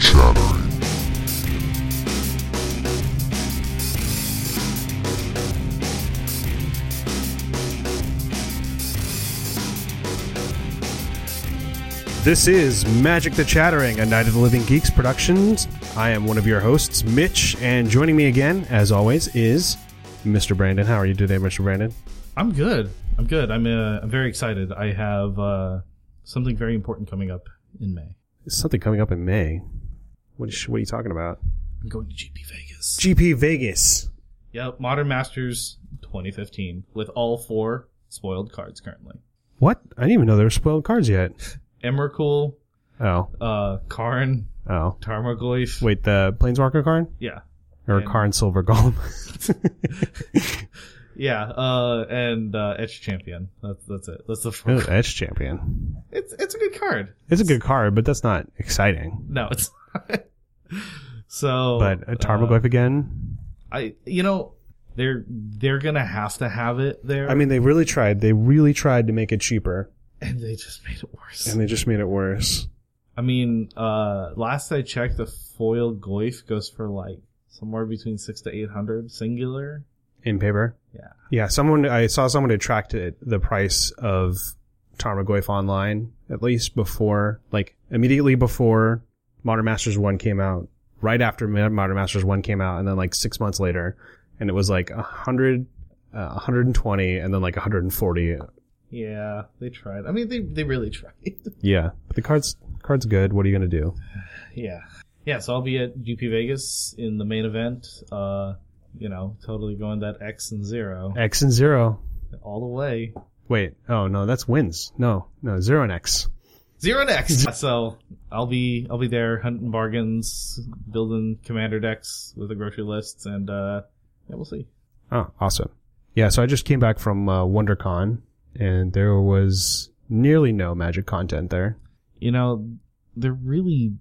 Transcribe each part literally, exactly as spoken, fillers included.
Chattering. This is Magic the Chattering, a Night of the Living Geeks Productions. I am one of your hosts, Mitch, and joining me again, as always, is Mister Brandon. How are you today, Mister Brandon? I'm good. I'm good. I'm uh, I'm very excited. I have uh, something very important coming up in May. There's something coming up in May. What is, what are you talking about? I'm going to G P Vegas. G P Vegas. Yep, Modern Masters twenty fifteen with all four spoiled cards currently. What? I didn't even know there were spoiled cards yet. Emrakul, Oh. uh, Karn, Oh. Tarmogoyf. Wait, the Planeswalker card? Yeah. Or And- Karn Silver Golem? Yeah, uh, and uh, Etch Champion. That's that's it. That's the Oh, four. Edge Champion. It's it's a good card. It's a good card, but that's not exciting. No, it's not. So, But a Tarmogoyf again? I you know they're they're gonna have to have it there. I mean, they really tried. They really tried to make it cheaper, and they just made it worse. and they just made it worse. I mean, uh, last I checked, the foil Goyf goes for like somewhere between six to eight hundred singular. In paper? Yeah. Yeah, someone I saw someone had tracked it, the price of Tarmogoyf online, at least before, like, immediately before Modern Masters one came out, right after Modern Masters one came out, and then like six months later, and it was like a hundred, uh, one hundred twenty, and then like one hundred forty. Yeah, they tried. I mean, they they really tried. Yeah, but the card's card's good. What are you gonna do? Yeah. Yeah, so I'll be at G P Vegas in the main event. Uh, you know, totally going that X and zero X and zero. all the way. Wait, oh no, that's wins. No, no, zero and X. Zero and X. So I'll be I'll be there hunting bargains, building commander decks with the grocery lists, and uh, yeah, we'll see. Oh, awesome. Yeah, so I just came back from uh, WonderCon, and there was nearly no Magic content there. You know, they're really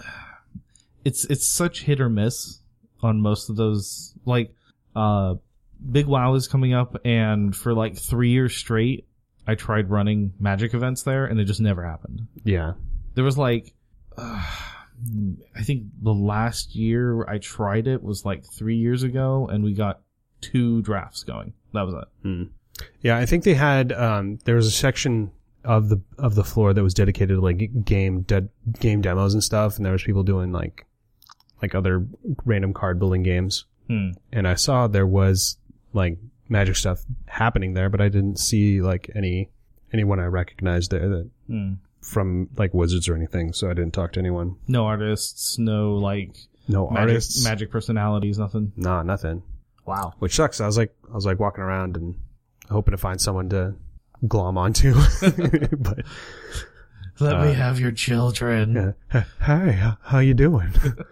it's it's such hit or miss on most of those. Like, uh, Big WoW is coming up, and for like three years straight, I tried running Magic events there, and it just never happened. Yeah. There was like, uh, I think the last year I tried it was like three years ago, and we got two drafts going. That was it. Hmm. Yeah, I think they had, um, there was a section of the, of the floor that was dedicated to like game, de- game demos and stuff, and there was people doing like, like other random card building games. Hmm. And I saw there was like Magic stuff happening there, but I didn't see like any, anyone I recognized there that, Hmm. from like Wizards or anything, so I didn't talk to anyone. No artists, no like No magic, artists? magic personalities, nothing. Nah, nothing. Wow. Which sucks. I was like, I was like walking around and hoping to find someone to glom onto. But Let Uh, me have your children. yeah. Hi, how, how you doing?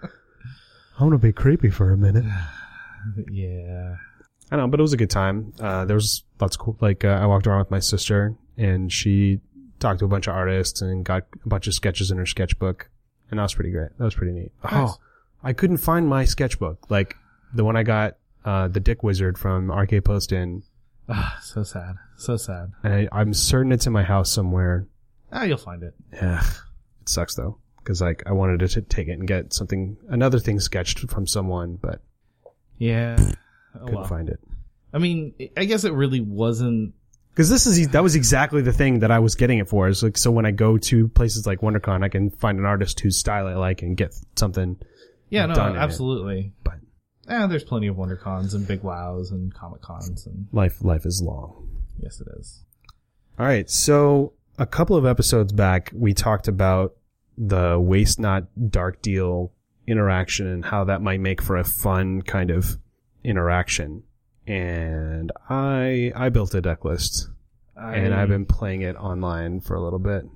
I want to be creepy for a minute. Yeah. I know, but it was a good time. Uh, there was lots of cool, like, uh, I walked around with my sister and she talked to a bunch of artists and got a bunch of sketches in her sketchbook. And that was pretty great. That was pretty neat. Nice. Oh, I couldn't find my sketchbook. Like, the one I got, uh, the Dick Wizard from R K Postin. Ah, so sad. So sad. And I, I'm certain it's in my house somewhere. Ah, you'll find it. Yeah. It sucks though. Cause like, I wanted to t- take it and get something, another thing sketched from someone, but Yeah. Oh, couldn't well. find it. I mean, I guess it really wasn't. Because this is that was exactly the thing that I was getting it for. Is like, so when I go to places like WonderCon, I can find an artist whose style I like and get something. Yeah, no, done in it. absolutely. But Eh, there's plenty of WonderCons and Big WoWs and Comic Cons, and life life is long. yes, it is. All right, so a couple of episodes back, we talked about the Waste Not Dark Deal interaction and how that might make for a fun kind of interaction. And I I built a deck list, I, and I've been playing it online for a little bit.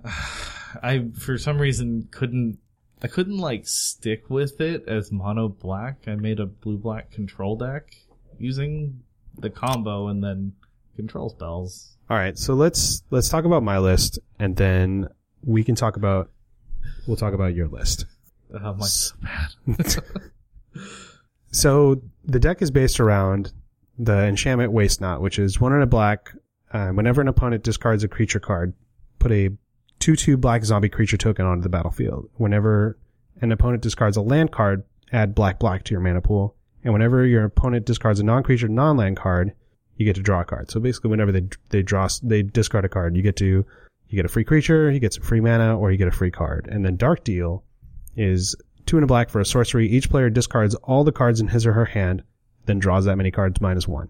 I for some reason couldn't. I couldn't like stick with it as mono black. I made a blue black control deck using the combo and then control spells. All right, so let's let's talk about my list, and then we can talk about we'll talk about your list. Oh, mine's so bad. So the deck is based around the enchantment Waste Not, which is one in a black. Uh, whenever an opponent discards a creature card, put a two two black zombie creature token onto the battlefield. Whenever an opponent discards a land card, add black black to your mana pool. And whenever your opponent discards a non-creature, non-land card, you get to draw a card. So basically, whenever they they draw they discard a card, you get to you get a free creature, you get some free mana, or you get a free card. And then Dark Deal is two and a black for a sorcery. Each player discards all the cards in his or her hand, then draws that many cards minus one.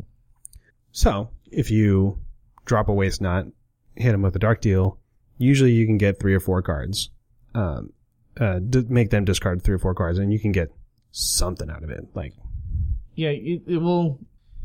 So if you drop a Waste Not, hit him with a Dark Deal, usually you can get three or four cards. Um, uh, d- make them discard three or four cards, and you can get something out of it. Like, yeah, it, it will.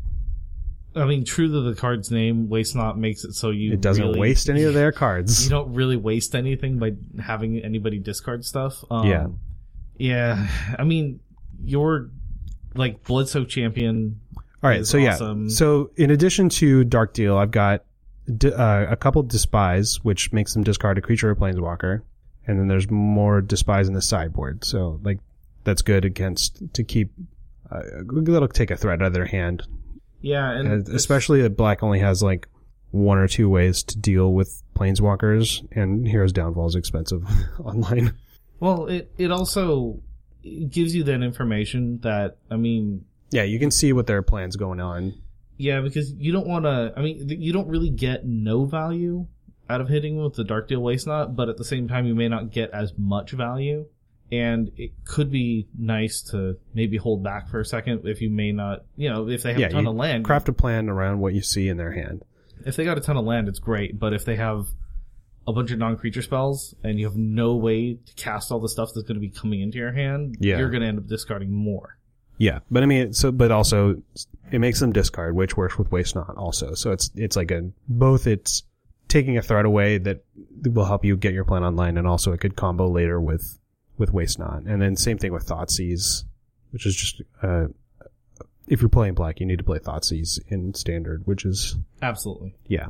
I mean, true to the card's name, Waste Not makes it so you it doesn't really, waste any of their cards. You don't really waste anything by having anybody discard stuff. Um, yeah, yeah. I mean, your like Bloodsoak Champion. All right, so awesome. yeah, so in addition to Dark Deal, I've got d- uh, a couple Despise, which makes them discard a creature or planeswalker, and then there's more Despise in the sideboard. So like that's good against to keep. Uh, that'll take a threat out of their hand. Yeah, and and especially that black only has like one or two ways to deal with planeswalkers, and Hero's Downfall is expensive online. Well, it it also it gives you that information that I mean. Yeah, you can see what their plan's going on. Yeah, because you don't want to. I mean, you don't really get no value out of hitting with the Dark Deal Waste Not, but at the same time, you may not get as much value. And it could be nice to maybe hold back for a second if you may not, you know, if they have yeah, a ton you of land. Craft a plan around what you see in their hand. If they got a ton of land, it's great. But if they have a bunch of non-creature spells and you have no way to cast all the stuff that's going to be coming into your hand, yeah. you're going to end up discarding more. Yeah, but I mean, so but also it makes them discard, which works with Waste Not also. So it's it's like a both. It's taking a threat away that will help you get your plan online, and also it could combo later with with Waste Not. And then same thing with Thoughtseize, which is just uh, if you're playing black, you need to play Thoughtseize in standard, which is absolutely yeah.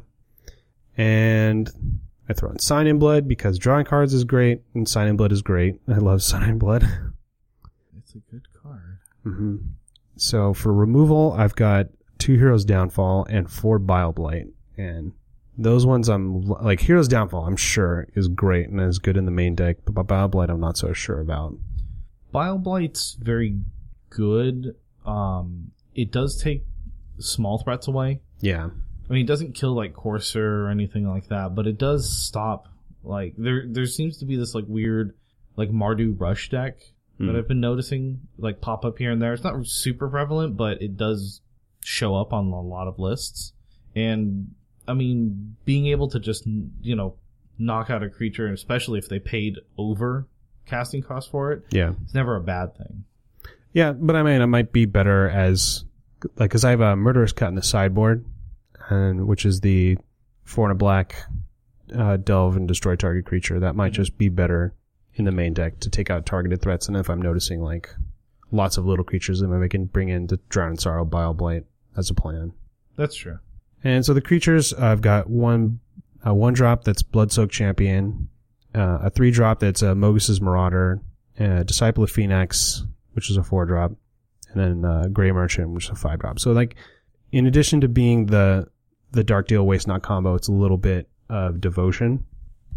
And I throw in Sign in Blood because drawing cards is great, and Sign in Blood is great. I love Sign in Blood. It's a good card. Mm-hmm. So for removal, I've got two Heroes Downfall and four Bile Blight, and those ones I'm like Heroes Downfall. I'm sure is great and is good in the main deck, but Bile Blight I'm not so sure about. Bile Blight's very good. Um, it does take small threats away. Yeah, I mean, it doesn't kill like Courser or anything like that, but it does stop. Like there, there seems to be this like weird like Mardu Rush deck that I've been noticing, like, pop up here and there. It's not super prevalent, but it does show up on a lot of lists. And, I mean, being able to just, you know, knock out a creature, especially if they paid over casting cost for it, yeah, it's never a bad thing. Yeah, but I mean, it might be better as, like, because I have a Murderous Cut in the sideboard, and which is the four and a black uh, delve and destroy target creature. That might just be better in the main deck to take out targeted threats, and if I'm noticing like lots of little creatures, then I can bring in the Drown in Sorrow, Bile Blight as a plan. That's true. And so the creatures, I've got one uh, one drop that's Bloodsoak Champion, uh, a three drop that's uh, Mogus's Marauder, uh, Disciple of Phoenix, which is a four drop, and then uh, Grey Merchant, which is a five drop. So like, in addition to being the the Dark Deal Waste Not combo, it's a little bit of devotion.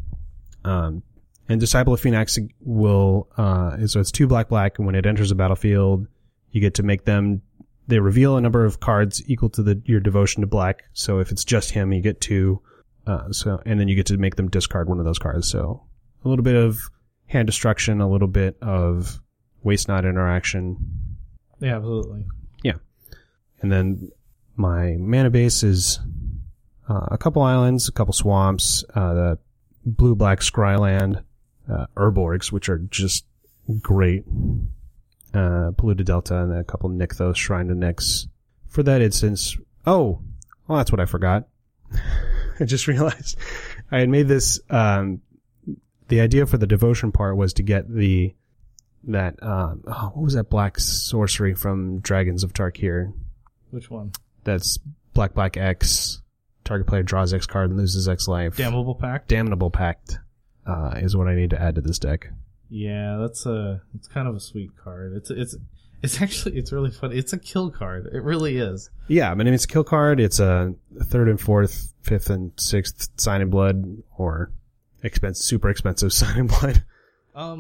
Um. And Disciple of Phoenix will, uh, so it's two black black, and when it enters the battlefield, you get to make them, they reveal a number of cards equal to the, your devotion to black. So if it's just him, you get two, uh, so, and then you get to make them discard one of those cards. So a little bit of hand destruction, a little bit of Waste Not interaction. Yeah, absolutely. Yeah. And then my mana base is, uh, a couple islands, a couple swamps, uh, the blue black Scryland, Uh, Urborgs, which are just great. Uh, Polluted Delta, and then a couple Nykthos, Shrine to Nyx. For that instance, oh, well, that's what I forgot. I just realized I had made this, um, the idea for the devotion part was to get the, that, um, oh, what was that black sorcery from Dragons of Tarkir? Which one? That's black, black X. Target player draws X card and loses X life. Damnable Pact? Damnable Pact. Uh, is what I need to add to this deck. Yeah, that's a, it's kind of a sweet card. It's, it's, it's actually, it's really funny. It's a kill card. It really is. Yeah, I mean, it's a kill card. It's a third and fourth, fifth and sixth Sign in Blood, or expensive, super expensive Sign in Blood. Um,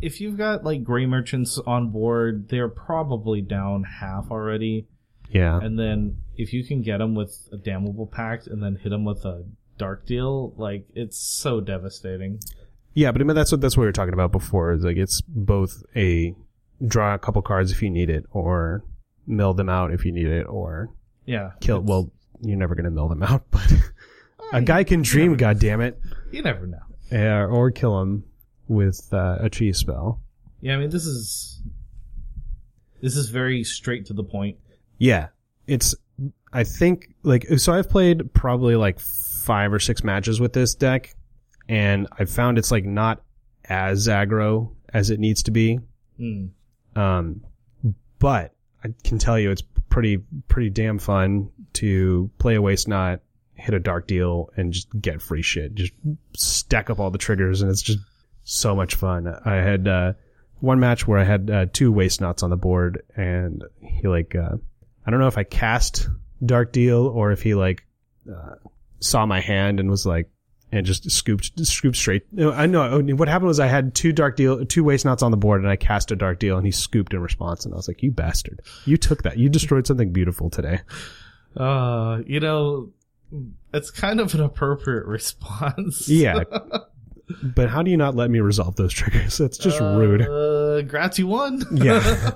if you've got like gray merchants on board, they're probably down half already. Yeah. And then if you can get them with a damnable pact and then hit them with a dark deal, like it's so devastating. Yeah, but I mean that's what that's what we were talking about before. Is like it's both a draw a couple cards if you need it, or mill them out if you need it, or yeah, kill. Well, you're never gonna mill them out, but a guy can dream. God damn it! You never know. Uh, or kill him with uh, a cheese spell. Yeah, I mean this is this is very straight to the point. Yeah, it's. I think like so. I've played probably like five or six matches with this deck, and I've found it's like not as aggro as it needs to be. Mm. Um, but I can tell you it's pretty pretty damn fun to play a Waste Not, hit a dark deal, and just get free shit. Just stack up all the triggers, and it's just so much fun. I had uh, one match where I had uh, two Waste Nots on the board, and he like uh, I don't know if I cast dark deal or if he like uh, saw my hand and was like and just scooped scooped straight. I know what happened was I had two dark deal two Waste Nots on the board, and I cast a dark deal, and he scooped in response, and I was like, you bastard, you took that, you destroyed something beautiful today. Uh, you know, it's kind of an appropriate response. Yeah. But how do you not let me resolve those triggers? That's just uh, rude. Uh, Gratz, you won. Yeah.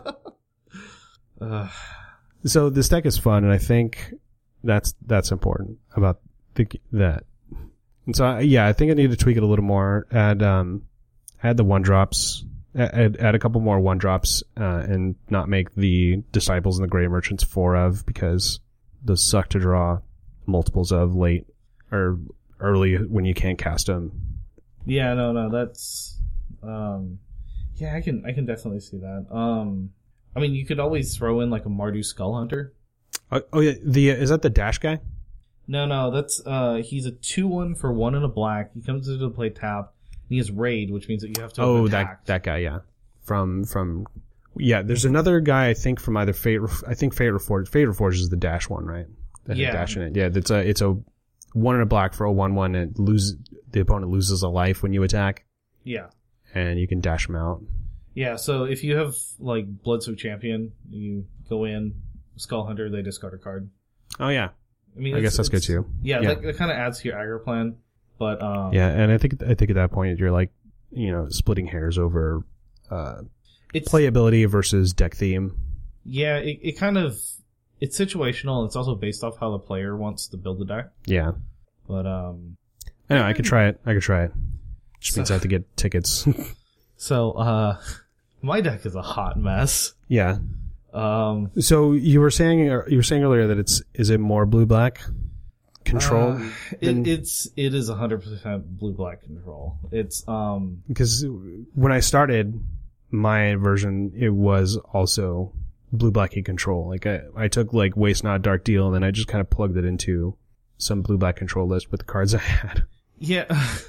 uh, so this deck is fun, and I think that's that's important about the, that. And so, I, yeah, I think I need to tweak it a little more. Add, um, add the one drops, add, add a couple more one drops, uh, and not make the Disciples and the Gray Merchants four of, because those suck to draw multiples of late or early when you can't cast them. Yeah, no, no, that's, um, yeah, I can, I can definitely see that. Um, I mean, you could always throw in like a Mardu Skull Hunter. Oh, oh yeah, the uh, is that the dash guy? No, no, that's uh, he's a two one for one and a black. He comes into play tapped. And he has raid, which means that you have to. Oh, attack. that that guy, yeah. From from, yeah. There's another guy I think from either Fate. I think Fate Reforged. Fate Reforged is the dash one, right? That Yeah. Dash in it. Yeah, it's a it's a one and a black for a one one, and it lose the opponent loses a life when you attack. Yeah. And you can dash them out. Yeah. So if you have like Bloodsoak Champion, you go in Skull Hunter, they discard a card. Oh yeah. I mean, I guess that's good too. Yeah, Yeah. That, that kind of adds to your aggro plan, but um, Yeah, and I think I think at that point you're like, you know, splitting hairs over uh, it's playability versus deck theme. Yeah, it, it kind of it's situational. It's also based off how the player wants to build the deck. Yeah. But um, I know I could try it. I could try it. Just So- means I have to get tickets. so uh, my deck is a hot mess. Yeah. Um, So you were saying you were saying earlier that it's is it more blue black control? uh, than- it, it's it is one hundred percent blue black control. It's um because when I started my version, it was also blue blacky control. Like I, I took like Waste Not Dark Deal, and then I just kind of plugged it into some blue black control list with the cards I had. yeah.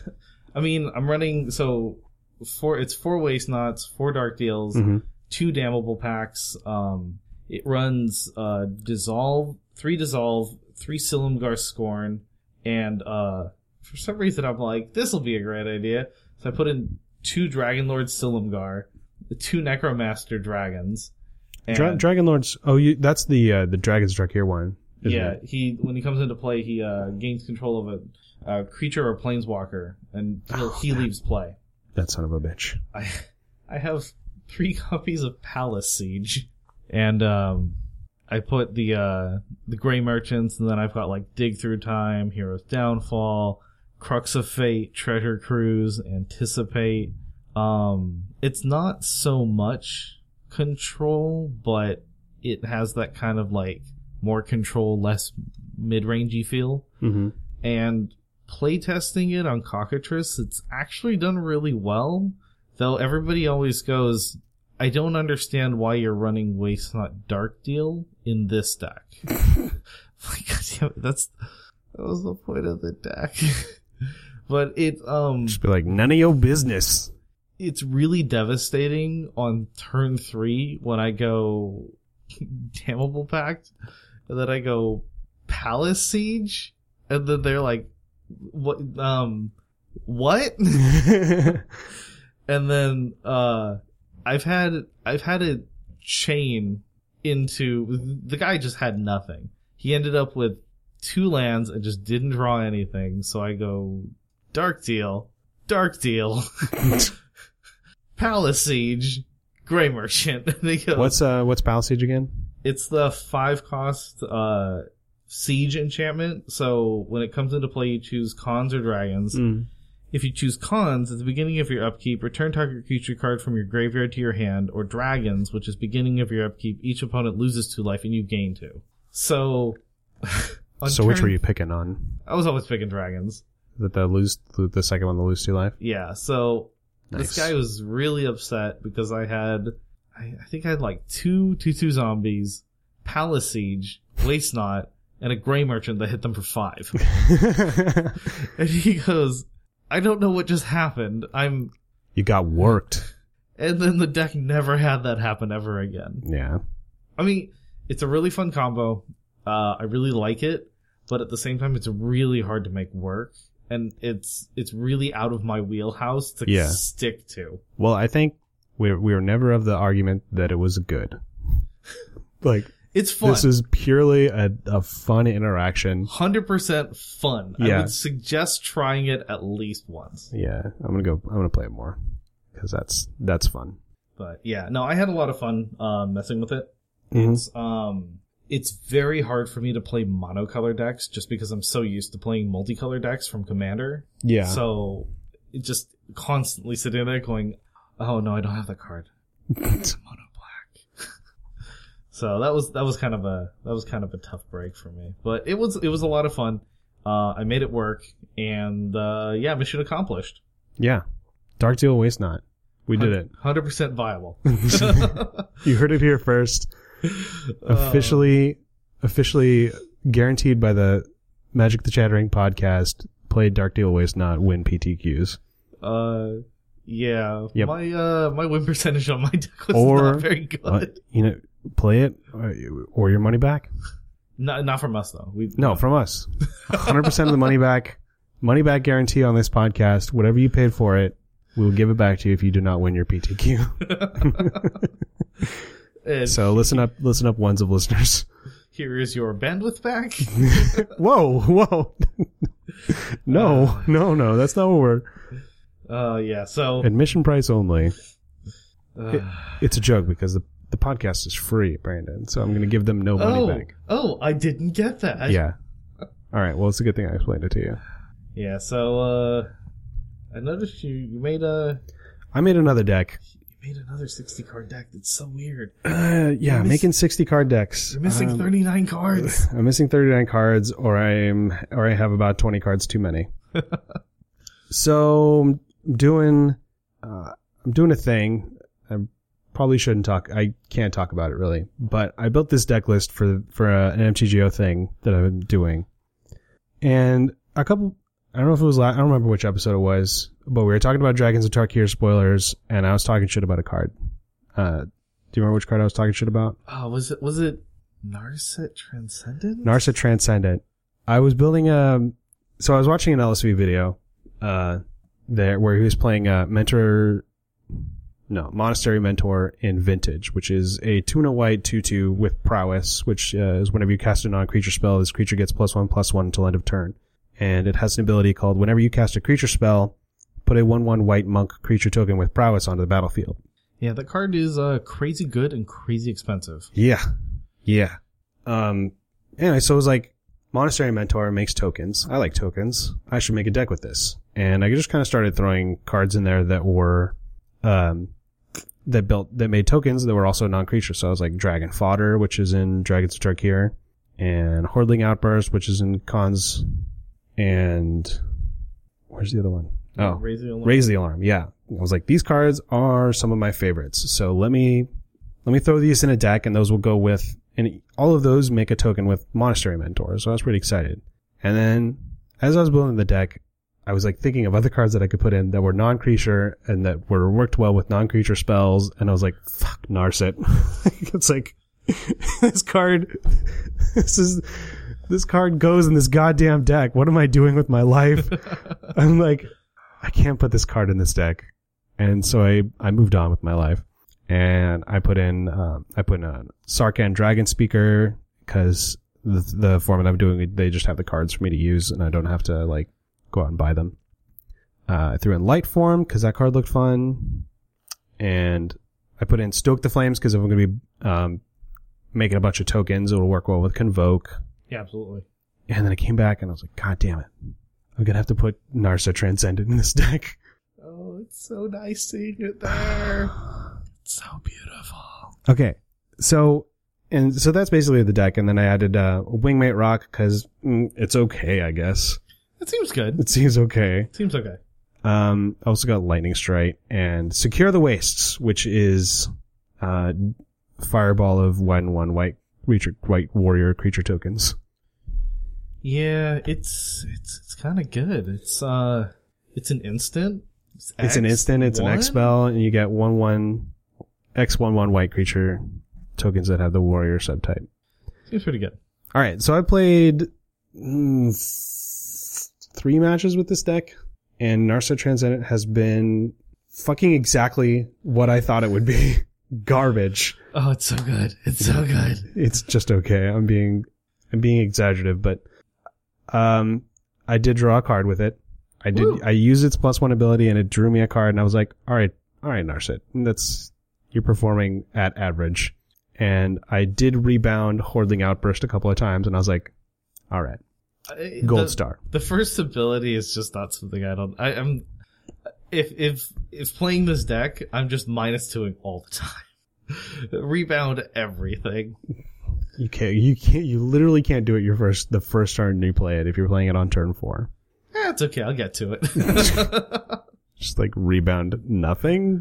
I mean, I'm running so four. It's four Waste Knots, four Dark Deals. Mm-hmm. Two damnable packs. Um, it runs uh, Dissolve, three Dissolve, three Silumgar Scorn, and uh, for some reason I'm like, this will be a great idea. So I put in two Dragonlord Silumgar, two Necromaster Dragons. And Dra- Dragon Lords. Oh, you, that's the uh, the Dragon's Drakir one. Isn't yeah, it? he when he comes into play, he uh, gains control of a uh, creature or planeswalker, and he'll, Oh, he God. leaves play. That son of a bitch. I I have three copies of Palace Siege, and um, I put the uh, the Gray Merchants, and then I've got like Dig Through Time, Hero's Downfall, Crux of Fate, Treasure Cruise, Anticipate. Um, it's not so much control, but it has that kind of like more control, less mid-rangey feel. Mm-hmm. And playtesting it on Cockatrice, it's actually done really well. Though everybody always goes, I don't understand why you're running Waste Not Dark Deal in this deck. Like, goddamn it, that's that was the point of the deck. But it um Just be like, none of your business. it's really devastating on turn three when I go Damnable Pact, and then I go Palace Siege, and then they're like, what um what? And then uh, I've had I've had a chain into the guy just had nothing. He ended up with two lands and just didn't draw anything. So I go Dark Deal, Dark Deal, Palace Siege, Gray Merchant. And he goes, What's uh what's Palace Siege again? It's the five cost uh, siege enchantment. So when it comes into play, you choose cons or dragons. Mm. If you choose cons, at the beginning of your upkeep, return target creature card from your graveyard to your hand, or dragons, which is beginning of your upkeep, each opponent loses two life and you gain two. So, so turn, which were you picking on? I was always picking dragons. That the lose the second one, the lose two life. Yeah. So Nice. This guy was really upset because I had, I, I think I had like two two two zombies, Palace Siege, Waste Not, and a Gray Merchant that hit them for five. And he goes, I don't know what just happened. I'm. You got worked. And then the deck never had that happen ever again. Yeah. I mean, it's a really fun combo. Uh, I really like it, but at the same time, it's really hard to make work, and it's it's really out of my wheelhouse to Yeah. stick to. Well, I think we we were never of the argument that it was good. Like, It's fun. this is purely a, a fun interaction. one hundred percent fun. I Yeah. would suggest trying it at least once. Yeah, I'm gonna go. I'm gonna play it more because that's that's fun. But yeah, no, I had a lot of fun uh, messing with it. Mhm. It's um, it's very hard for me to play monocolor decks just because I'm so used to playing multicolor decks from Commander. Yeah. So it just constantly sitting there going, "Oh no, I don't have that card. It's mono black." So that was that was kind of a that was kind of a tough break for me, but it was it was a lot of fun. Uh, I made it work, and uh, yeah, mission accomplished. Yeah. Dark Deal, Waste Not. We did it. one hundred percent viable. You heard it here first. Officially, officially guaranteed by the Magic the Chattering podcast. Play Dark Deal, Waste Not, win P T Qs. Uh, yeah. Yep. My uh my win percentage on my deck was Or, not very good. Uh, you know, play it or, or your money back. Not not from us though. We No, from us. one hundred percent of the money back. Money back guarantee on this podcast. Whatever you paid for it, we will give it back to you if you do not win your P T Q. And So listen up, listen up, ones of listeners. here is your bandwidth back. Whoa, whoa. No, no, no. That's not what we're... Uh, yeah. So Admission price only. uh, It, it's a joke because the, the podcast is free, Brandon. So I'm going to give them no money oh back. oh, I didn't get that. Yeah. All right. Well, it's a good thing I explained it to you. Yeah. So uh, I noticed you you made a I made another deck. you made another sixty card deck. That's so weird. Uh, yeah, miss- making sixty card decks. You're missing Um, thirty-nine cards. I'm missing thirty-nine cards, or I'm, or I have about twenty cards too many. So I'm doing, uh, I'm doing a thing. I probably shouldn't talk. I can't talk about it really, but I built this deck list for for uh, an M T G O thing that I've been doing, and a couple. I don't know if it was. La- I don't remember which episode it was, but we were talking about Dragons of Tarkir spoilers, and I was talking shit about a card. Uh, do you remember which card I was talking shit about? Oh, was it was it Narset Transcendent? Narset Transcendent. I was building a, so I was watching an L S V video, uh, there where he was playing a mentor, no, Monastery Mentor in Vintage, which is a two and a white two two with prowess, which uh, is whenever you cast a non-creature spell, this creature gets plus one plus one until end of turn. And it has an ability called whenever you cast a creature spell, put a one one white monk creature token with prowess onto the battlefield. Yeah, that card is uh crazy good and crazy expensive. Yeah. Yeah. Um, anyway, so it was like, Monastery Mentor makes tokens. I like tokens. I should make a deck with this. And I just kind of started throwing cards in there that were, um, that built, that made tokens that were also non-creature. So I was like Dragon Fodder, which is in Dragons of Tarkir, and Hordling Outburst, which is in Cons, and where's the other one? Oh, Raise the Alarm. Raise the Alarm. Yeah. I was like, these cards are some of my favorites. So let me, let me throw these in a deck, and those will go with, and all of those make a token with Monastery Mentor. So I was pretty excited. And then as I was building the deck, I was like thinking of other cards that I could put in that were non-creature and that were worked well with non-creature spells. And I was like, fuck, Narset. It's like, this card, this is, this card goes in this goddamn deck. What am I doing with my life? I'm like, I can't put this card in this deck. And so I, I moved on with my life, and I put in, uh, I put in a Sarkhan Dragon Speaker, because the, the format I'm doing, they just have the cards for me to use, and I don't have to, like, go out and buy them. Uh, I threw in Light Form, because that card looked fun. And I put in Stoke the Flames, because if I'm going to be, um, making a bunch of tokens, it'll work well with Convoke. Yeah, absolutely. And then I came back, and I was like, God damn it. I'm going to have to put Narset Transcendent in this deck. Oh, it's so nice seeing it there. It's so beautiful. Okay. So, and so that's basically the deck. And then I added, uh, Wingmate Rock, because mm, it's okay, I guess. It seems good. It seems okay. Seems okay. Um, I also got Lightning Strike and Secure the Wastes, which is, uh, fireball of white and one white creature, white warrior creature tokens. Yeah, it's, it's, it's kind of good. It's, uh, it's an instant. It's, it's an instant, it's an X spell, and you get one, one, X one, one white creature tokens that have the warrior subtype. Seems pretty good. Alright, so I played, mm, three matches with this deck. And Narset Transcendent has been fucking exactly what I thought it would be. Garbage. Oh, it's so good. It's so good. It's just okay. I'm being, I'm being exaggerative, but, um, I did draw a card with it. I did, Woo. I used its plus one ability and it drew me a card and I was like, alright, alright, Narset. That's, you're performing at average. And I did rebound Hordling Outburst a couple of times and I was like, alright. Gold the, star. The first ability is just not something I don't. I, I'm if if if playing this deck, I'm just minus twoing all the time. Rebound everything. You can't. You can't. You literally can't do it your first the first turn you play it if you're playing it on turn four. Eh, it's okay. I'll get to it. Just like rebound nothing.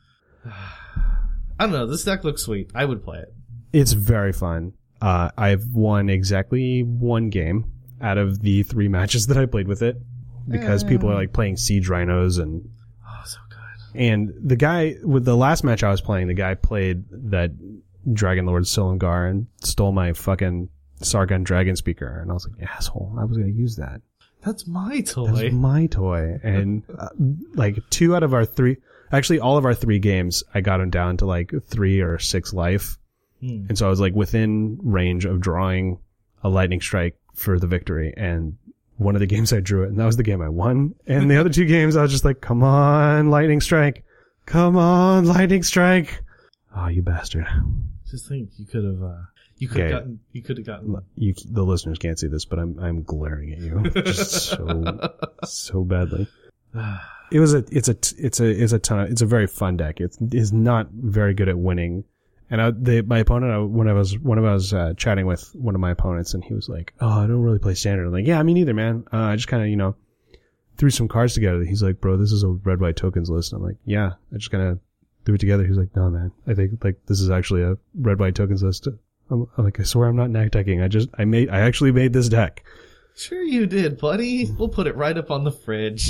I don't know. This deck looks sweet. I would play it. It's very fun. Uh, I've won exactly one game out of the three matches that I played with it, because uh, people are like playing Siege Rhinos and oh, so good. And the guy with the last match I was playing, the guy played that Dragon Lord Silumgar and stole my fucking Sarkhan Dragon Speaker, and I was like, asshole, I was gonna use that. That's my toy. That's my toy. And uh, like two out of our three, actually all of our three games, I got him down to like three or six life, hmm. and so I was like within range of drawing a Lightning Strike for the victory, and one of the games I drew it, and that was the game I won. And the other two games I was just like, come on, Lightning Strike. Come on, Lightning Strike. Oh, you bastard. Just think you could have, uh, you could have okay. gotten, you could have gotten. You, the listeners can't see this, but I'm, I'm glaring at you just so, so badly. It was a, it's a, it's a, it's a ton of, it's a very fun deck. It is not very good at winning. And I, the, my opponent, I, when I was, when I was, uh, chatting with one of my opponents and he was like, oh, I don't really play standard. I'm like, yeah, me neither, man. Uh, I just kind of, you know, threw some cards together. He's like, bro, this is a red, white tokens list. I'm like, yeah, I just kind of threw it together. He's like, no, man, I think like this is actually a red, white tokens list. I'm, I'm like, I swear I'm not knack decking. I just, I made, I actually made this deck. Sure you did, buddy. We'll put it right up on the fridge.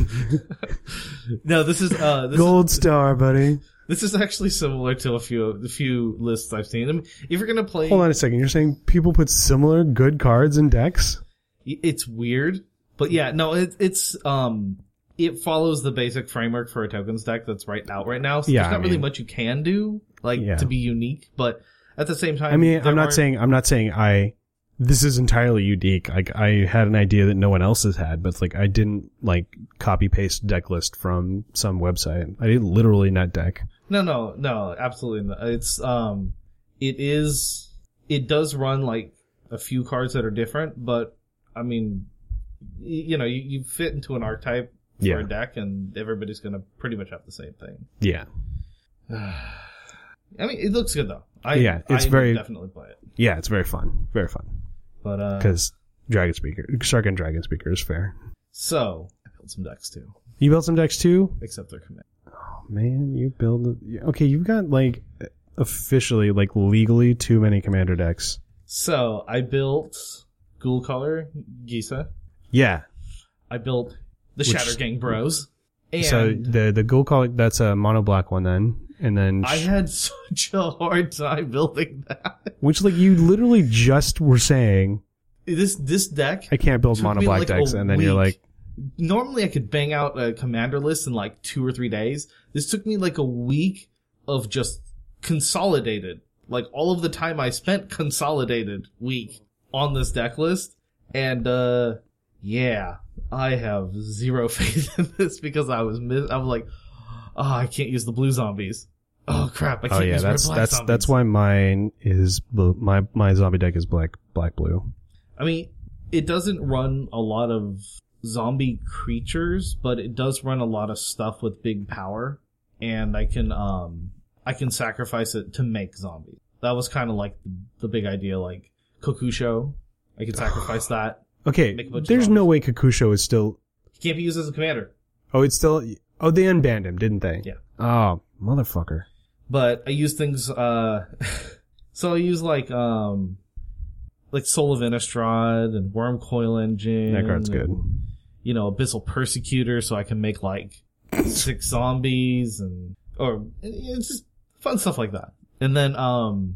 No, this is, uh, this Gold is, star, buddy. This is actually similar to a few the few lists I've seen. I mean, if you're gonna play, hold on a second. You're saying people put similar good cards in decks? It's weird, but yeah, no, it, it's um, it follows the basic framework for a tokens deck that's right out right now. So yeah, there's not I really mean, much you can do, like yeah. to be unique. But at the same time, I mean, I'm not saying I'm not saying I. This is entirely unique. Like, I had an idea that no one else has had, but it's like I didn't like copy paste deck list from some website. I did literally net deck. No, no, no, absolutely not. It's um, it is it does run like a few cards that are different, but I mean, y- you know, you, you fit into an archetype for yeah. a deck, and everybody's gonna pretty much have the same thing. Yeah. I mean, it looks good though. I yeah, it's I very would definitely play it. Yeah, it's very fun, very fun. But uh, because Dragon Speaker, Sarkhan Dragon Speaker is fair. So I built some decks too. You built some decks too, except they're command. Oh man, you build okay. You've got like officially, like legally, too many commander decks. So I built Ghoul Color Gisa. Yeah, I built the Which, Shatter Gang Bros. And so the the Ghoul Color, that's a mono black one then. And then I had such a hard time building that. Which, like, you literally just were saying, this this deck, I can't build mono black like decks, and then week. You're like, normally I could bang out a commander list in like two or three days. This took me like a week of just consolidated, like all of the time I spent consolidated week on this deck list. And, uh, yeah, I have zero faith in this because I was, mis- I was like, oh, I can't use the blue zombies. Oh crap! I can't Oh yeah, use that's red black that's zombies. that's why mine is blue. My my zombie deck is black black blue. I mean, it doesn't run a lot of zombie creatures, but it does run a lot of stuff with big power, and I can um I can sacrifice it to make zombies. That was kind of like the big idea, like Kokusho. I could sacrifice that. Okay, Make a bunch of there's no zombies. way Kakusho is still. He can't be used as a commander. Oh, it's still. Oh, they unbanned him, didn't they? Yeah. Oh, motherfucker. But I use things, uh, so I use like, um, like Soul of Innistrad and Worm Coil Engine. That card's good. And, you know, Abyssal Persecutor, so I can make like six zombies and, or, it's just fun stuff like that. And then, um,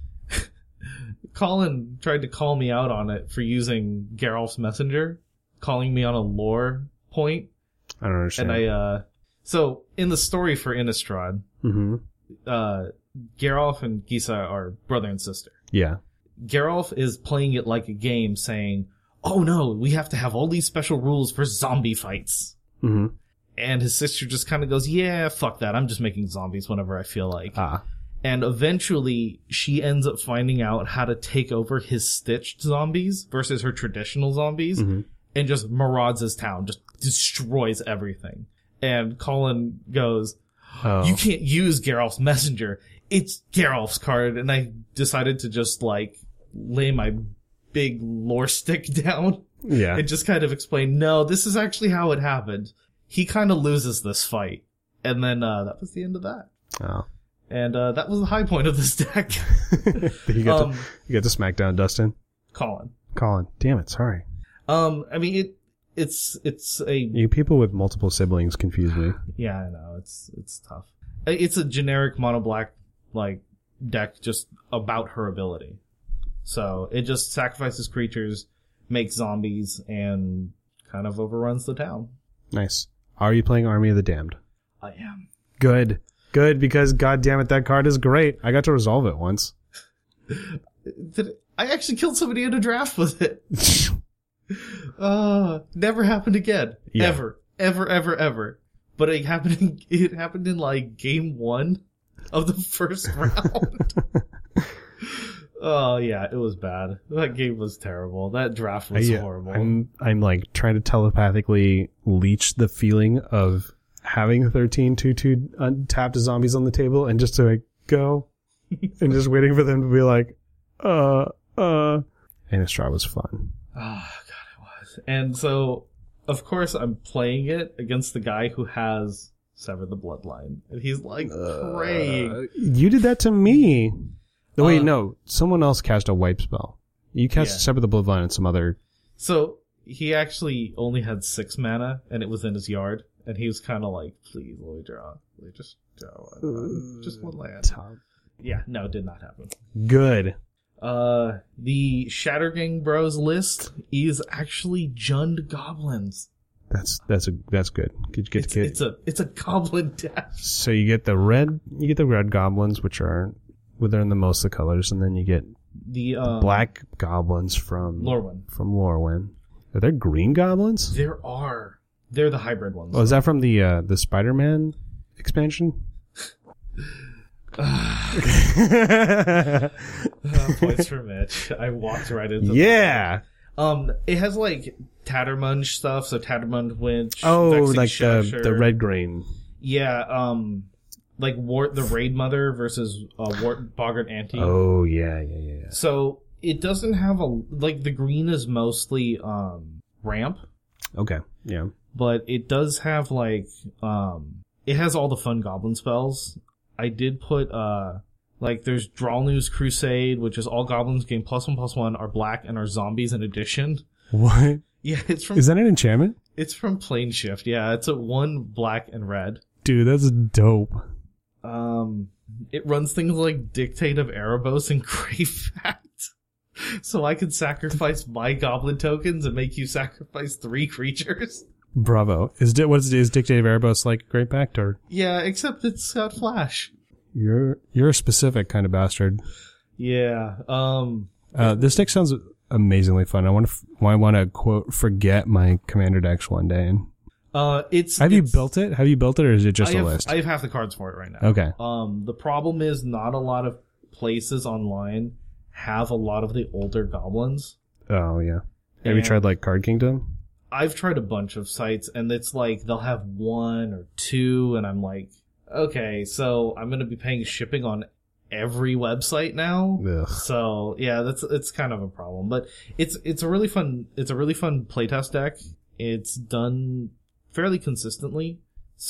Colin tried to call me out on it for using Geralf's Messenger, calling me on a lore point. I don't understand. And I, uh, so in the story for Innistrad, Mm-hmm. uh, Geralf and Gisa are brother and sister. Yeah. Geralf is playing it like a game saying, oh no, we have to have all these special rules for zombie fights. Mm-hmm. And his sister just kind of goes, yeah, fuck that. I'm just making zombies whenever I feel like. Ah. And eventually she ends up finding out how to take over his stitched zombies versus her traditional zombies Mm-hmm. and just marauds his town, just destroys everything. And Colin goes, Oh. you can't use Geralf's Messenger. It's Geralf's card. And I decided to just like lay my big lore stick down Yeah. and just kind of explain, no, this is actually how it happened. He kind of loses this fight. And then, uh, that was the end of that. Oh. And, uh, that was the high point of this deck. you got um, to you got to Smackdown, Dustin. Colin. Colin. Damn it. Sorry. Um, I mean, it, it's, it's a, You people with multiple siblings confuse me. yeah, I know. It's, it's tough. It's a generic mono black, like, deck just about her ability. So it just sacrifices creatures, makes zombies, and kind of overruns the town. Nice. Are you playing Army of the Damned? I am. Good. Good, because god damn it, that card is great. I got to resolve it once. Did it, I actually killed somebody in a draft with it. Uh, never happened again. Yeah. Ever. Ever, ever, ever. But it happened in, it happened in like game one of the first round. Oh yeah, it was bad. That game was terrible. That draft was Yeah, horrible. I'm I'm like trying to telepathically leech the feeling of having thirteen two two untapped zombies on the table and just to like go and just waiting for them to be like, uh, uh. Innistrad was fun. Oh god, it was. And so, of course, I'm playing it against the guy who has Sever the Bloodline, and he's like praying. Uh, you did that to me. No, wait, Uh, no. Someone else cast a wipe spell. You cast Yeah. Sever the Bloodline and some other. So he actually only had six mana, and it was in his yard, and he was kind of like, "Please, let me draw. Let me just draw one, just one land." Top. Yeah, no, it did not happen. Good. Uh, the Shattergang Bros list is actually Jund Goblins. That's that's a that's good. Get, get, It's, get. it's a it's a goblin deck. So you get the red, you get the red goblins, which are within the most of the colors, and then you get The um, black goblins from Lorwyn. from Lorwyn. Are there green goblins? There are. They're the hybrid ones. Oh, is that from the uh, the Spider-Man expansion? Uh, points for Mitch. I walked right into Yeah. that. Um, it has like Tattermunge stuff, so Tattermunge Winch. Oh, Vexing like the Shusher. the red green. Yeah, um, like Wart the Raid Mother versus uh, Wart Boggart Auntie. Oh yeah, yeah, yeah. yeah. So it doesn't have a like the green is mostly um ramp, Okay. Yeah. but it does have like um it has all the fun goblin spells. I did put uh like there's Drawl News Crusade, which is all goblins gain plus one plus one, are black and are zombies in addition. What? Yeah, it's from Is that an enchantment? it's from Plane Shift. Yeah, it's a one black and red. Dude, that's dope. Um, it runs things like Dictate of Erebos and Grave Fact. So I can sacrifice my goblin tokens and make you sacrifice three creatures. Bravo. Is di- what's is Dictative Erebos like Great Pact or? Yeah, except it's got Flash. You're you're a specific kind of bastard. Yeah. Um. Uh, this deck sounds amazingly fun. I want to f- I want to quote forget my Commander decks one day. And Uh, it's. have it's, you built it? Have you built it, or is it just I a have, list? I have half the cards for it right now. Okay. Um. The problem is not a lot of places online have a lot of the older goblins. Oh yeah. Have you And- tried like Card Kingdom? I've tried a bunch of sites, and it's like they'll have one or two, and I'm like, okay, so I'm going to be paying shipping on every website now. Ugh. So yeah, that's it's kind of a problem, but it's it's a really fun it's a really fun playtest deck. It's done fairly consistently.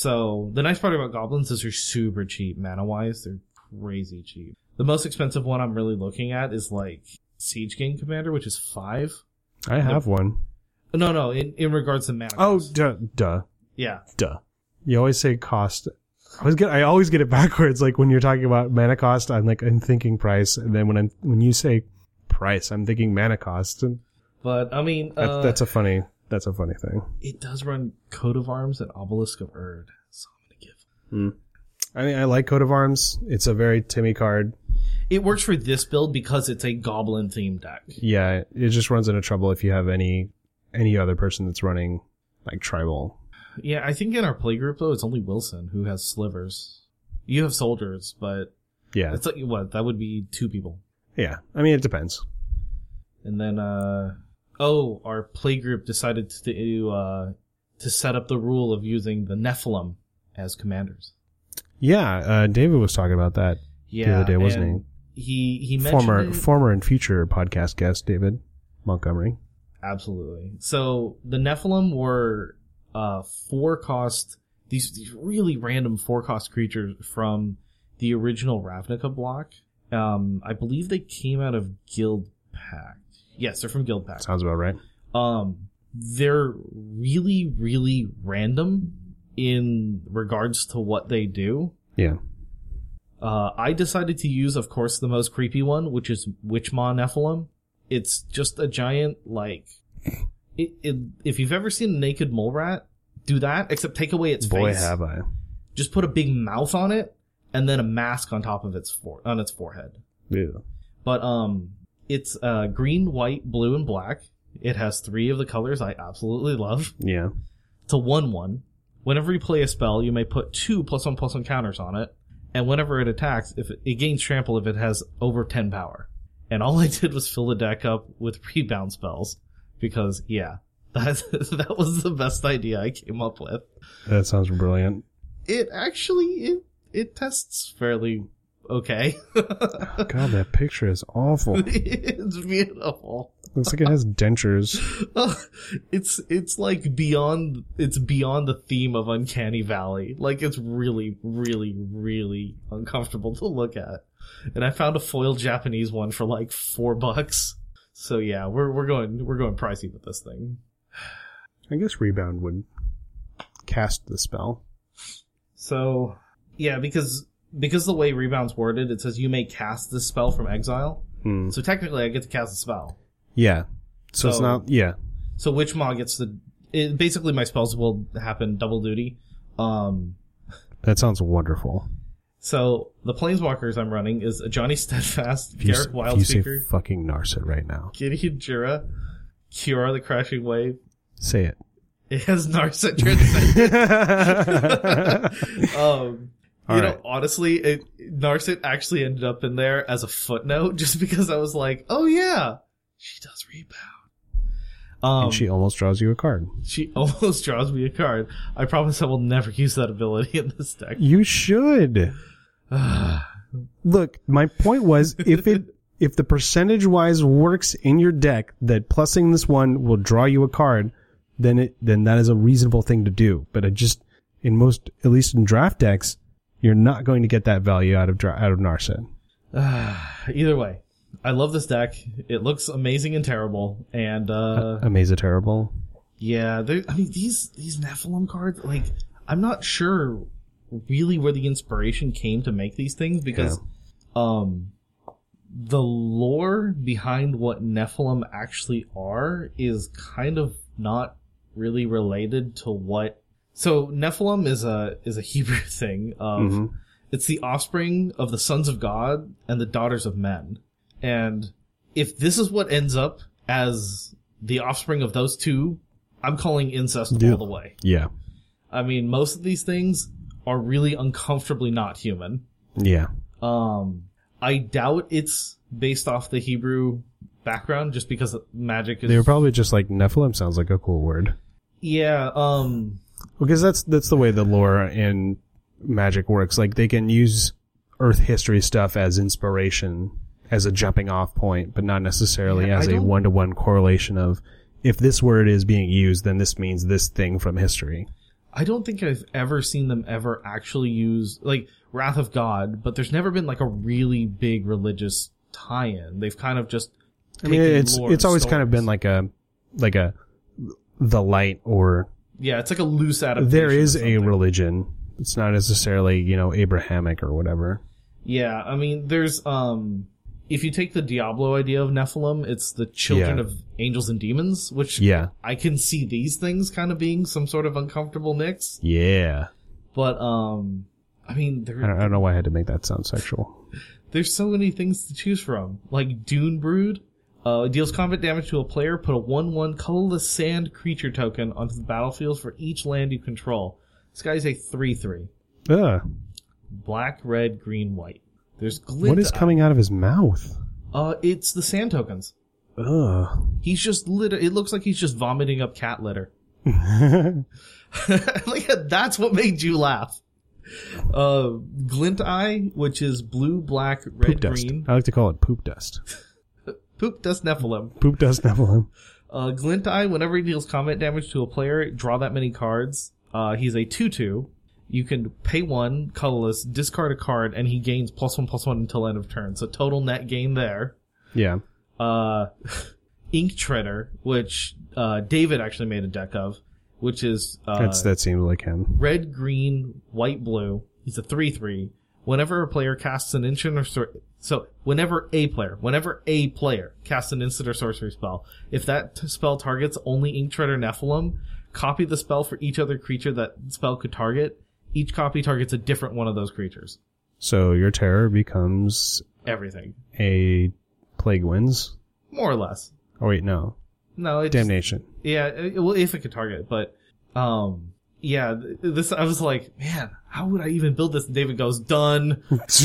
So the nice part about goblins is they're super cheap mana wise. They're crazy cheap. The most expensive one I'm really looking at is like Siege Gang Commander, which is five. I have one. No, no, in, in regards to mana Oh, cost. duh, duh, Yeah. duh. You always say cost. I always get, I always get it backwards. Like when you're talking about mana cost, I'm like, I'm thinking price. And then when I'm, when you say price, I'm thinking mana cost. And But, I mean, that, uh, that's a funny, that's a funny thing. it does run Coat of Arms and Obelisk of Erd. So I'm going to give. Hmm. I mean, I like Coat of Arms. It's a very Timmy card. It works for this build because it's a goblin themed deck. Yeah, it just runs into trouble if you have any, any other person that's running like tribal. Yeah, I think in our playgroup though, it's only Wilson who has slivers. You have soldiers, but Yeah. it's like what? That would be two people. Yeah. I mean, it depends. And then, uh, oh, our playgroup decided to uh to set up the rule of using the Nephilim as commanders. Yeah. Uh, David was talking about that Yeah, the other day, wasn't and he? He he mentioned Former, it. former and future podcast guest, David Montgomery. Absolutely. So the Nephilim were uh four cost these these really random four cost creatures from the original Ravnica block. Um I believe they came out of Guild Pact. Yes, they're from Guild Pact. Sounds about right. Um they're really, really random in regards to what they do. Yeah. Uh I decided to use, of course, the most creepy one, which is Witchmaw Nephilim. It's just a giant, like, it, it, if you've ever seen a naked mole rat, do that, except take away its Boy, face. have I. Just put a big mouth on it, and then a mask on top of its for, on its forehead. Yeah. But, um, it's, uh, green, white, blue, and black. It has three of the colors I absolutely love. Yeah. It's a one one. Whenever you play a spell, you may put two plus one plus one counters on it, and whenever it attacks, if it, it gains trample if it has over ten power. And all I did was fill the deck up with rebound spells. Because, yeah, that, that was the best idea I came up with. That sounds brilliant. It actually, it, it tests fairly okay. God, that picture is awful. It's beautiful. Looks like it has dentures. It's, it's like beyond, it's beyond the theme of Uncanny Valley. Like, it's really, really, really uncomfortable to look at. And I found a foil Japanese one for like four bucks. So yeah, we're we're going we're going pricey with this thing. I guess Rebound would cast the spell. So yeah, because because the way Rebound's worded, it says you may cast this spell from exile. Hmm. So technically, I get to cast the spell. Yeah. So, So- it's not. Yeah. So Witchmaw gets the it, basically my spells will happen double duty. Um, That sounds wonderful. so the Planeswalkers I'm running is a Johnny Steadfast, If you, s- Garrett if you say Wildspeaker, fucking Narset right now, Gideon Jura, Kiora the Crashing Wave. say it. It has Narset Transcendent. um, you All know, right. honestly, it, Narset actually ended up in there as a footnote just because I was like, oh yeah, she does rebound. Um, and she almost draws you a card. she almost draws me a card. I promise I will never use that ability in this deck. You should. Look, my point was if it if the percentage wise works in your deck that plussing this one will draw you a card, then it then that is a reasonable thing to do. But I just in most, at least in draft decks, you're not going to get that value out of dra- out of Narset. Either way, I love this deck. It looks amazing and terrible. And, uh, Amaze terrible. yeah, there- I mean, these, these Nephilim cards, like, I'm not sure really where the inspiration came to make these things because, um, the lore behind what Nephilim actually are is kind of not really related to what. So Nephilim is a is a Hebrew thing of mm-hmm. it's the offspring of the sons of God and the daughters of men. And if this is what ends up as the offspring of those two, I'm calling incest Dude. all the way. Yeah. I mean, most of these things are really uncomfortably not human. Yeah. Um, I doubt it's based off the Hebrew background just because magic is... They were probably just like, Nephilim sounds like a cool word. Yeah, um... Because that's that's the way the lore in magic works. Like, they can use Earth history stuff as inspiration, as a jumping off point, but not necessarily yeah, as a one-to-one correlation of, if this word is being used, then this means this thing from history. I don't think I've ever seen them ever actually use, like, Wrath of God, but there's never been, like, a really big religious tie-in. They've kind of just... I mean, it's it's always stories. kind of been like a, like a, the light or... Yeah, it's like a loose adaptation. There is a religion. It's not necessarily, you know, Abrahamic or whatever. Yeah, I mean, there's, um, if you take the Diablo idea of Nephilim, it's the children yeah. of angels and demons, which yeah. I can see these things kind of being some sort of uncomfortable mix. Yeah. But, um, I mean, there, I don't, I don't know why I had to make that sound sexual. There's so many things to choose from. Like Dune Brood. Uh, it deals combat damage to a player. Put a one one colorless sand creature token onto the battlefield for each land you control. This guy's a three three. Ugh. Black, red, green, white. There's glint. What is coming out of his mouth? Uh, it's the sand tokens. Ugh. He's just lit. It looks like he's just vomiting up cat litter. Like, that's what made you laugh. Uh, Glint Eye, which is blue, black, red, poop dust. green. I like to call it poop dust. Poop dust Nephilim. Poop dust Nephilim. Uh, Glint Eye, whenever he deals combat damage to a player, draw that many cards. Uh, he's a two two. You can pay one, colorless, discard a card, and he gains plus one, plus one until end of turn. So total net gain there. Yeah. Uh, Ink Treader, which, uh, David actually made a deck of, which is, uh, That's, that seems like him. Red, green, white, blue. He's a three three. Whenever a player casts an instant or sor- so whenever a player, whenever a player casts an instant or sorcery spell, if that t- spell targets only Ink Treader Nephilim, copy the spell for each other creature that spell could target. Each copy targets a different one of those creatures. So your terror becomes everything. A Plague Winds? More or less. Oh wait, no. No, it Damnation. Just, yeah, it, well, if it could target, but um yeah, this I was like, man, how would I even build this? And David goes, done.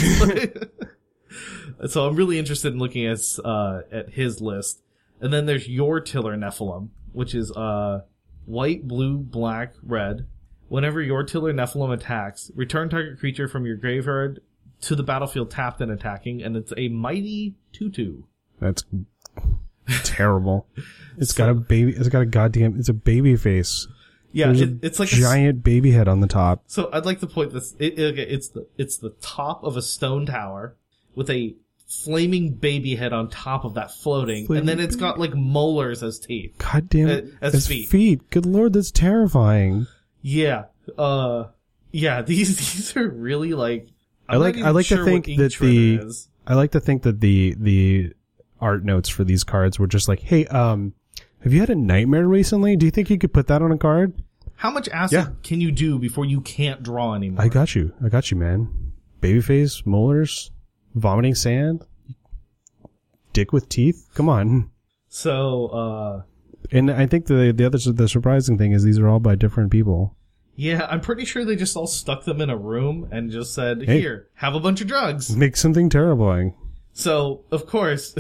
So I'm really interested in looking at uh at his list. And then there's your Tiller Nephilim, which is uh white, blue, black, red. Whenever your Tiller Nephilim attacks, return target creature from your graveyard to the battlefield tapped and attacking, and it's a mighty two two. That's terrible. It's so, got a baby. It's got a goddamn. It's a baby face. Yeah, it, it's like giant a, baby head on the top. So I'd like to point this. It, it, it's the it's the top of a stone tower with a flaming baby head on top of that floating, flaming and then it's got like molars as teeth. God damn it! Uh, as, as feet. feet. Good lord, that's terrifying. Yeah. Uh. Yeah. These these are really like. I'm I like. I like sure to think that the. Is. I like to think that the the art notes for these cards were just like, hey, um. have you had a nightmare recently? Do you think you could put that on a card? How much acid yeah. can you do before you can't draw anymore? I got you. I got you, man. Babyface, molars, vomiting sand, dick with teeth. Come on. So, uh... And I think the the other the surprising thing is these are all by different people. Yeah, I'm pretty sure they just all stuck them in a room and just said, hey, here, have a bunch of drugs. Make something terrifying. So, of course...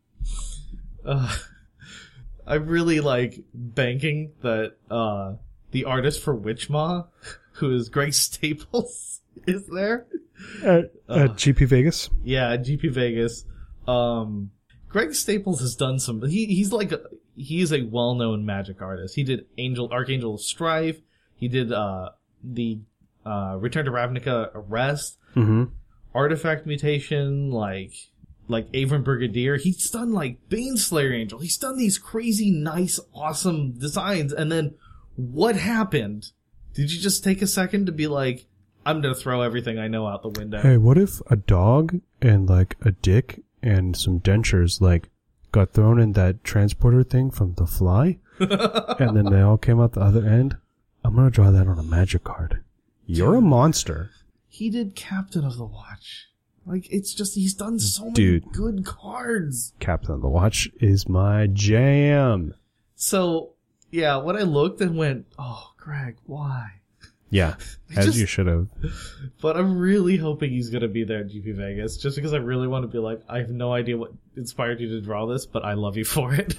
uh... I really like banking that uh the artist for Witchmaw, who is Greg Staples, is there. At, uh, at G P Vegas? Yeah, at G P Vegas. Um Greg Staples has done some he he's like a, he is a well-known magic artist. He did Angel Archangel of Strife, he did uh the uh Return to Ravnica Arrest, mm-hmm. Artifact Mutation, like like Avon Brigadier. He's done like Baneslayer Angel. He's done these crazy, nice, awesome designs. And then what happened? Did you just take a second to be like, I'm going to throw everything I know out the window? Hey, what if a dog and like a dick and some dentures like got thrown in that transporter thing from The Fly? And then they all came out the other end. I'm going to draw that on a magic card. You're a monster. He did Captain of the Watch. Like, it's just, he's done so many Dude. good cards. Captain of the Watch is my jam. So, yeah, when I looked and went, oh, Greg, why? Yeah, as Just- you should have. But I'm really hoping he's going to be there at G P Vegas, just because I really want to be like, I have no idea what inspired you to draw this, but I love you for it.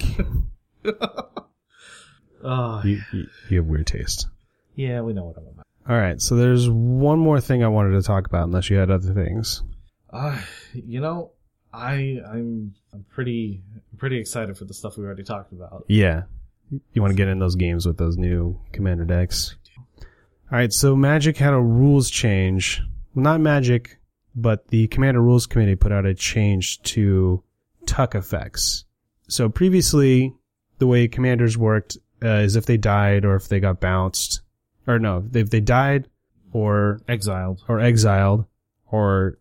Oh, You, you, you have weird taste. yeah, we know what I'm about. All right, so there's one more thing I wanted to talk about, unless you had other things. Uh, you know, I, I'm, I'm pretty, pretty excited for the stuff we already talked about. Yeah. You want to get in those games with those new commander decks. All right, so Magic had a rules change. Well, not Magic, but the Commander Rules Committee put out a change to tuck effects. So previously, the way commanders worked uh, is if they died or if they got bounced, or no, if they died or Exiled. or exiled or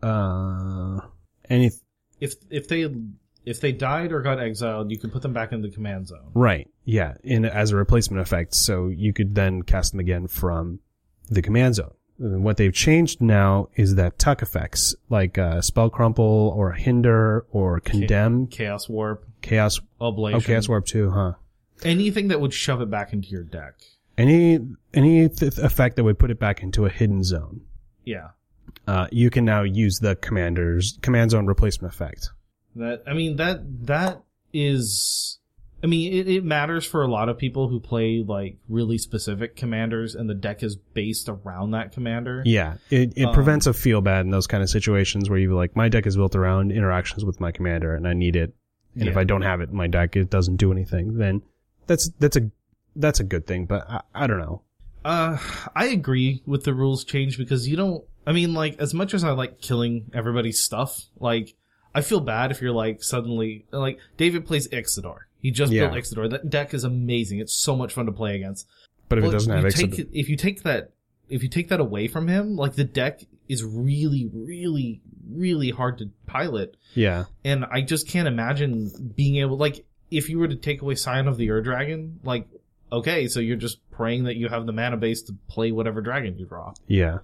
uh any If, if they, if they died or got exiled, you can put them back in the command zone. right, yeah, in as a replacement effect, so you could then cast them again from the command zone. And what they've changed now is that tuck effects like uh, Spell Crumple or Hinder or Condemn, Chaos Warp, Chaos, Oblation. oh, Chaos Warp too, huh? Anything that would shove it back into your deck. Any any th- effect that would put it back into a hidden zone, Yeah. uh, you can now use the commander's command zone replacement effect. That, I mean, that, that is, I mean, it, it matters for a lot of people who play, like, really specific commanders, and the deck is based around that commander. Yeah, it, it Um, prevents a feel bad in those kind of situations where you're like, my deck is built around interactions with my commander and I need it. And if Yeah. I don't have it in my deck, it doesn't do anything. Then that's, that's a, that's a good thing, but I, I don't know. Uh, I agree with the rules change because you don't, I mean, like, as much as I like killing everybody's stuff, like, I feel bad if you're like suddenly, like, David plays Ixidor. He just Yeah. built Ixidor. That deck is amazing. It's so much fun to play against. But if Well, it doesn't you have take, Ixidor, if you take that, if you take that away from him, like, the deck is really, really, really hard to pilot. yeah, And I just can't imagine being able, like, if you were to take away Scion of the Ur Dragon, like, okay, so you're just praying that you have the mana base to play whatever dragon you draw. yeah,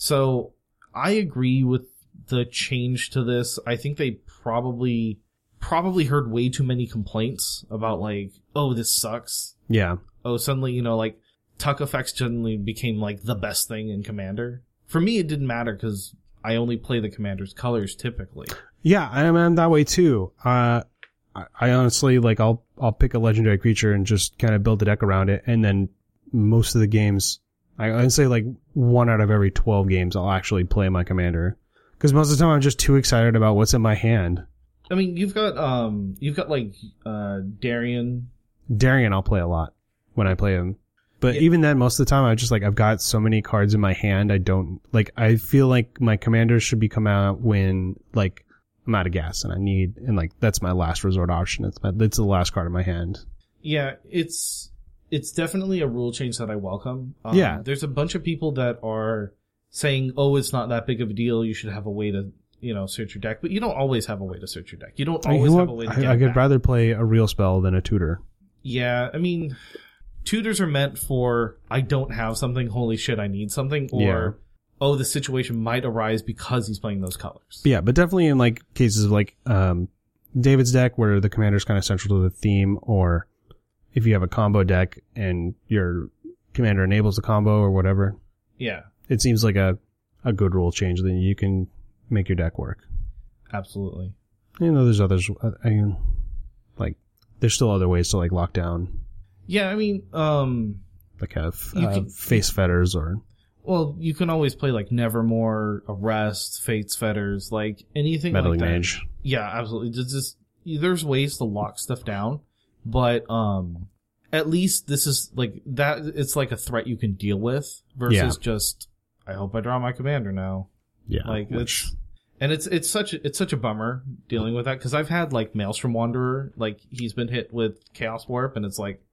So I agree with the change to this. I think they probably, probably heard way too many complaints about, like, oh, this sucks. yeah, Oh, suddenly, you know, like, tuck effects suddenly became, like, the best thing in Commander. For me, it didn't matter because I only play the Commander's colors typically. yeah. I'm, I'm that way too. Uh, I, I honestly like I'll I'll pick a legendary creature and just kind of build a deck around it, and then most of the games, I, I'd say like one out of every twelve games, I'll actually play my commander because most of the time I'm just too excited about what's in my hand. I mean, you've got, um, you've got, like, uh, Darien. Darien, I'll play a lot when I play him. But Yeah. even then, most of the time, I just like, I've got so many cards in my hand. I don't, like, I feel like my commanders should be coming out when, like, I'm out of gas and I need, and like, that's my last resort option. It's my, it's the last card in my hand. Yeah, it's, it's definitely a rule change that I welcome. Um, Yeah. There's a bunch of people that are saying, oh, it's not that big of a deal. You should have a way to, you know, search your deck. But you don't always have a way to search your deck. You don't I, always you have know a way what? to get I, I it could back. rather play a real spell than a tutor. Yeah, I mean, tutors are meant for, I don't have something, holy shit, I need something, or, Yeah. oh, the situation might arise because he's playing those colors. But yeah, but definitely in like cases of like, um, David's deck where the commander's kind of central to the theme, or if you have a combo deck and your commander enables the combo or whatever, Yeah, it seems like a, a good rule change. Then you can make your deck work. absolutely. You know, there's others, uh, I mean, like, there's still other ways to like lock down, Yeah, I mean, um, like have You uh, can- face fetters or, well, you can always play like Nevermore, Arrest, Fate's Fetters, like anything Meddling like that. Mage. Yeah, absolutely. There's just, there's ways to lock stuff down, but um, at least this is like that. It's like a threat you can deal with versus Yeah. just, I hope I draw my commander now. Yeah. Like which, it's, and it's it's such a, it's such a bummer dealing with that because I've had like Maelstrom Wanderer, like he's been hit with Chaos Warp, and it's like,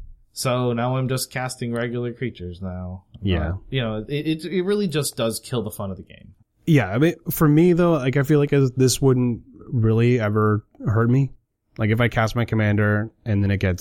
so now I'm just casting regular creatures now. Yeah. Uh, you know, it, it it really just does kill the fun of the game. yeah, I mean, for me though, like, I feel like as- this wouldn't really ever hurt me. Like, if I cast my commander and then it gets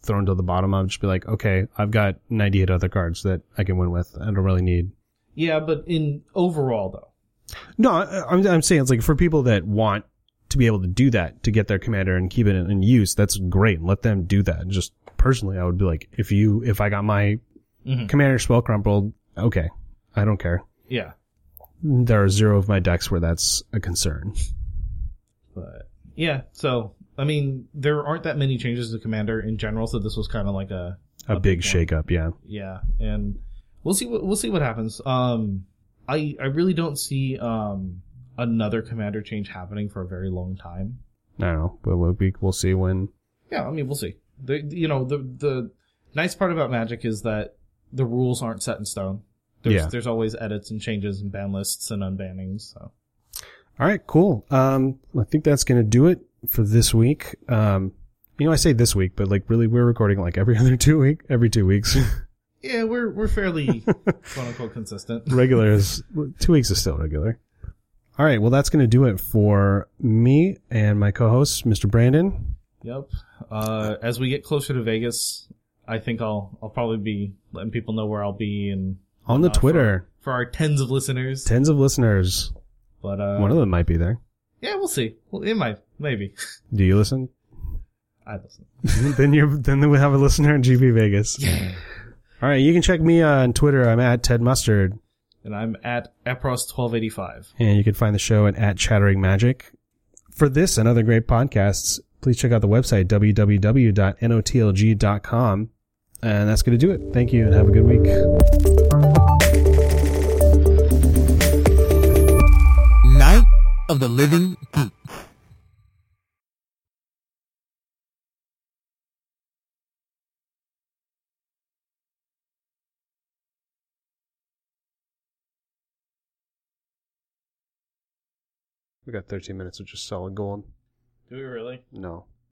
thrown to the bottom, I'll just be like, okay, I've got ninety-eight other cards that I can win with. I don't really need. Yeah, but in overall though. No, I, I'm I'm saying it's like for people that want to be able to do that to get their commander and keep it in, in use. That's great. Let them do that. Just personally, I would be like, if you if I got my mm-hmm. commander spell crumpled, okay, I don't care. Yeah. There are zero of my decks where that's a concern. But yeah, so I mean, there aren't that many changes to Commander in general, so this was kind of like a a, a big, big shake up, yeah. Yeah, and we'll see what we'll see what happens. Um, I I really don't see um another Commander change happening for a very long time. I don't know, but we'll, we'll see when. Yeah, I mean, we'll see. The you know the the nice part about Magic is that the rules aren't set in stone. There's, yeah. there's always edits and changes and ban lists and unbannings. So. All right, cool. Um, I think that's going to do it for this week. Um, you know, I say this week, but like really we're recording like every other two week, every two weeks. Yeah, we're, we're fairly quote unquote consistent. Regular is, two weeks is still regular. All right. Well, that's going to do it for me and my co-host, Mister Brandon. Yep. Uh, as we get closer to Vegas, I think I'll, I'll probably be letting people know where I'll be and, on the Twitter. For, for our tens of listeners. Tens of listeners. But, uh. One of them might be there. Yeah, we'll see. Well, it might. Maybe. Do you listen? I listen. then you're, then we have a listener in G P Vegas. Yeah. All right. You can check me on Twitter. I'm at Ted Mustard. And I'm at Epros twelve eighty-five. And you can find the show at, at Chattering Magic. For this and other great podcasts, please check out the website, w w w dot n o t l g dot com. And that's going to do it. Thank you and have a good week. Night of the Living Geek. We got thirteen minutes of just solid gold. Do we really? No.